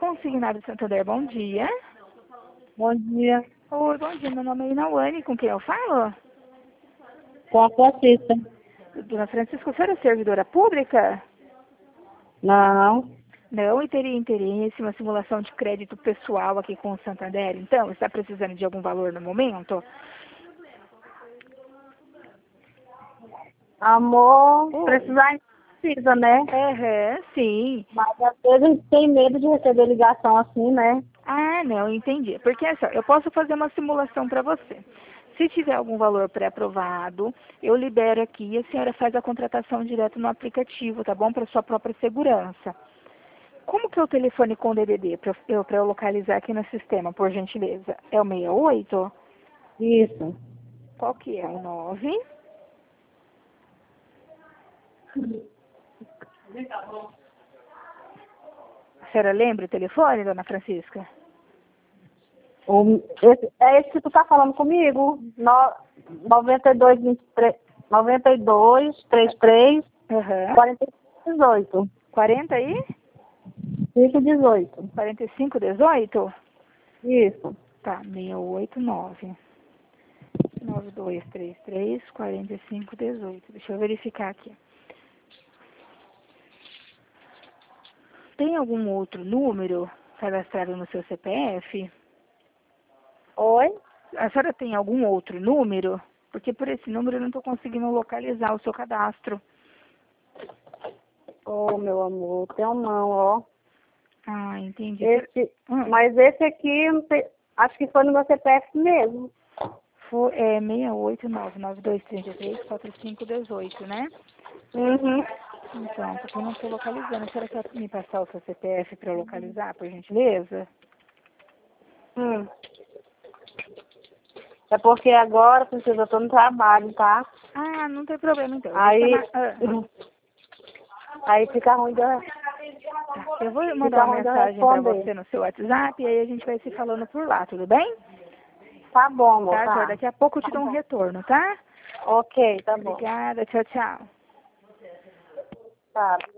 Consignado Santander, bom dia. Bom dia. Oi, bom dia. Meu nome é Inauane, com quem eu falo? Com a Francisca. Dona Francisca, a senhora é servidora pública? Não. Não, e teria interesse em uma simulação de crédito pessoal aqui com o Santander? Então, está precisando de algum valor no momento? Amor, Oi. precisar precisa, né? Sim. Mas às vezes a gente tem medo de receber ligação assim, né? Ah, não, entendi. Porque assim, ó, eu posso fazer uma simulação para você. Se tiver algum valor pré-aprovado, eu libero aqui e a senhora faz a contratação direto no aplicativo, tá bom? Para sua própria segurança. Como que é o telefone com DDD para eu localizar aqui no sistema, por gentileza? É o 68? Isso. Qual que é? O 9? A senhora lembra o telefone, dona Francisca? É esse que tu tá falando comigo? 92 33 Aham. 45 18. 40 aí? 5 18. 45, 18? Isso. Tá, 689. 9233 45 18. Deixa eu verificar aqui. Tem algum outro número cadastrado no seu CPF? Oi? A senhora tem algum outro número? Porque por esse número eu não estou conseguindo localizar o seu cadastro. Ô, meu amor, tem um não, ó. Ah, entendi. Mas esse aqui, não sei, acho que foi no meu CPF mesmo. É 68992334518, né? Uhum. Então, porque eu não estou localizando. A senhora quer me passar o seu CPF para eu localizar, por gentileza? É porque agora, princesa, eu tô no trabalho, tá? Ah, não tem problema então. Aí fica ruim de Eu vou mandar uma mensagem para responder. você no seu WhatsApp e aí a gente vai se falando por lá, tudo bem? Tá bom, amor, Tá, tá. Jor, daqui a pouco eu te dou um retorno, tá? Ok, tá bom. Obrigada, tchau, tchau. Tá.